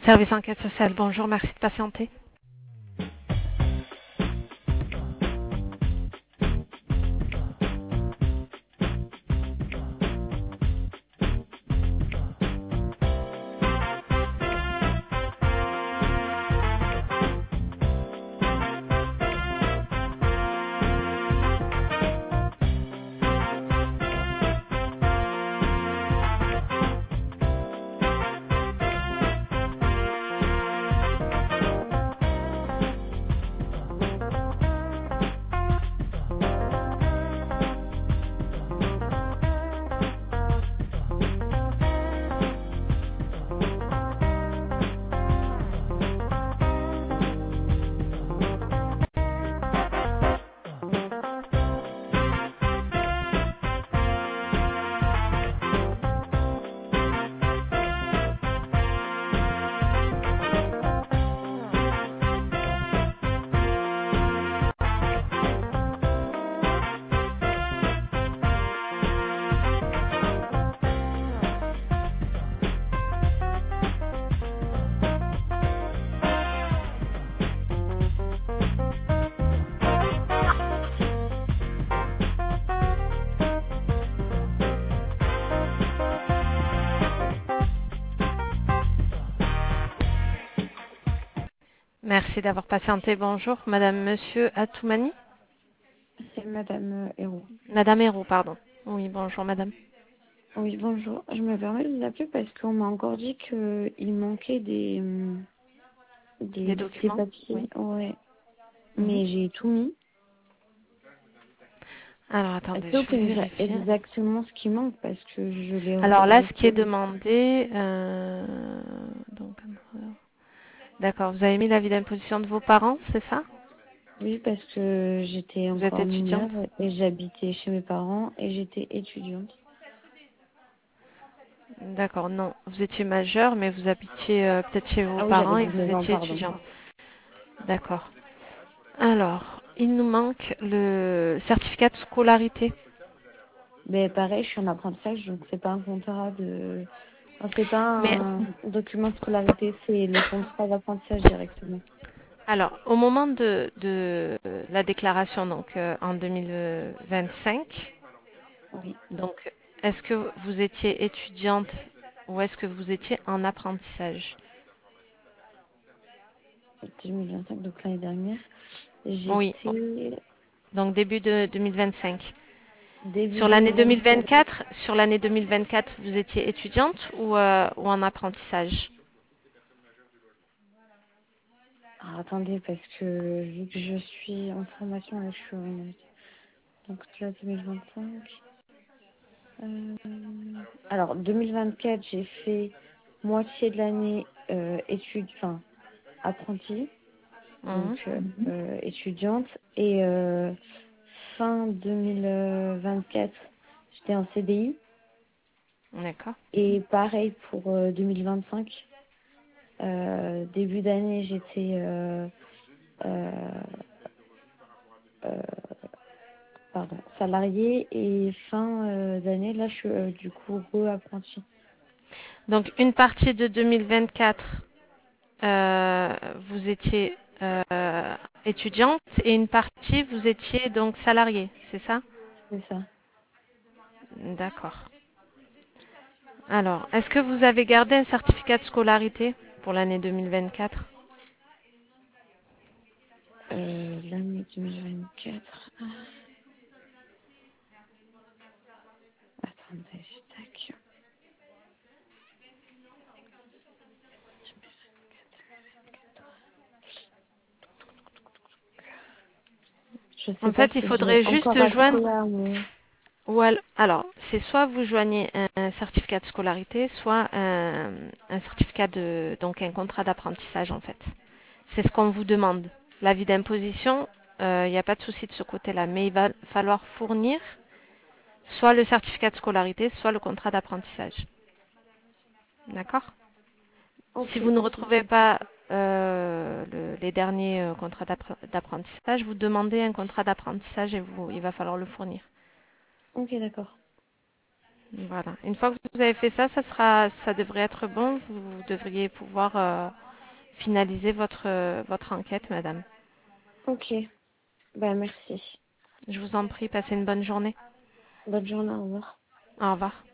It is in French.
Service enquête sociale, bonjour, merci de patienter. Merci d'avoir patienté, bonjour. Madame, monsieur Atoumani? C'est Madame Hérault. Madame Hérault, pardon. Oui, bonjour madame. Oui, bonjour. Je me permets de vous appeler parce qu'on m'a encore dit qu'il manquait Des des documents? papiers. Oui. Ouais. Mhm. Mais j'ai tout mis. Alors Est-ce attendez, que vous je vais pouvez me dire vérifier. exactement ce qui manque parce que je l'ai Alors là, ce qui est reçu. demandé, donc, d'accord, vous avez mis l'avis d'imposition de vos parents, c'est ça? Oui, parce que j'étais Vous êtes encore étudiante? mineure et j'habitais chez mes parents et j'étais étudiante. D'accord, non. Vous étiez majeure, mais vous habitiez peut-être chez vos Ah oui, parents j'avais et vous 19 ans, étiez pardon. étudiante. D'accord. Alors, il nous manque le certificat de scolarité. Mais pareil, je suis en apprentissage, donc c'est pas un contrat de... Enfin, c'est pas Mais un document de scolarité, c'est le contrat d'apprentissage directement. alors, au moment de la déclaration, donc en 2025, Oui. donc est-ce que vous étiez étudiante ou est-ce que vous étiez en apprentissage? 2025, donc l'année dernière, Oui, j'étais donc début de 2025. début Sur l'année 2024. 2024, vous étiez étudiante ou en apprentissage? Ah, attendez, parce que vu que je suis en formation, là, je suis donc là, 2025. Euh, Alors, 2024, j'ai fait moitié de l'année études, enfin, apprentie, donc Mhm. étudiante, et fin 2024, j'étais en CDI, D'accord. et pareil pour 2025. Début d'année, j'étais euh, euh, salariée et fin d'année, là, je suis du coup re-apprentie. Donc une partie de 2024, vous étiez étudiante et une partie, vous étiez donc salariée, c'est ça? C'est ça. D'accord. Alors, est-ce que vous avez gardé un certificat de scolarité pour l'année 2024? L'année 2024. Attendez, tac. Je sais En pas fait, il si je vais faudrait encore juste joindre, accès à mon... alors, c'est soit vous joignez un certificat de scolarité, soit un certificat donc un contrat d'apprentissage en fait. C'est ce qu'on vous demande. L'avis d'imposition, il n'y a pas de souci de ce côté-là, mais il va falloir fournir soit le certificat de scolarité, soit le contrat d'apprentissage. D'accord? Si Ok, vous ne pas de retrouvez souci. pas les derniers contrats d'apprentissage, vous demandez un contrat d'apprentissage et il va falloir le fournir. Ok, d'accord. Voilà. Une fois que vous avez fait ça, ça devrait être bon. Vous devriez pouvoir finaliser votre enquête, madame. Ok, bah merci. Je vous en prie, passez une bonne journée. Bonne journée, au revoir. Au revoir.